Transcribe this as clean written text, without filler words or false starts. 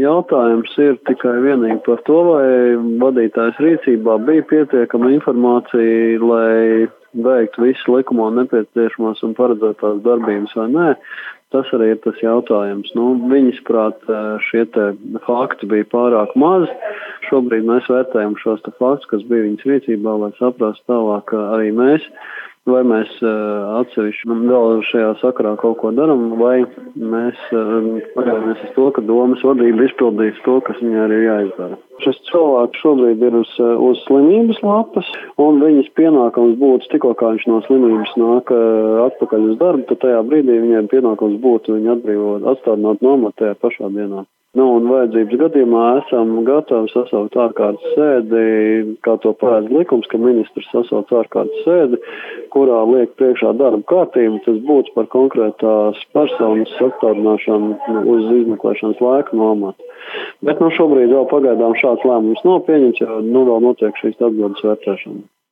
jautājums ir tikai vienīgi par to, vai vadītājs rīcībā bija pietiekama informācija, lai veiktu visu likumo nepieciešamos un paredzētās darbības vai nē. Tas arī ir tas jautājums. Viņas prāt šie te fakti bija pārāk mazi. Šobrīd mēs vērtējam šos te faktus, kas bija viņas rīcībā, lai saprastu tālāk arī mēs. Vai mēs atsevišķi vēl šajā sakarā kaut ko daram, vai mēs paļaujamies uz to, ka domas vadība izpildīs to, kas viņai arī jāizdara. Šis cilvēks šobrīd ir uz slimības lapas, un viņas pienākums būtu, tikko kā viņš no slimības nāk atpakaļ uz darbu, tad tajā brīdī viņai pienākums būtu viņu atbrīvot, atstādināt nomatu tajā pašā dienā. Un vajadzības gadījumā esam gatavi sasaukt ārkārtas sēdi, kā to paredz likums, ka ministrs sasauc ārkārtas sēdi, kurā liek priekšā darba kārtību. Tas būtu par konkrētās personas atstādināšanu uz izmeklēšanas laiku nomatu. Bet šobrīd vēl pagaidām šāds lēmums nav pieņemts, jo vēl notiek šīs atbildes vērtēšana.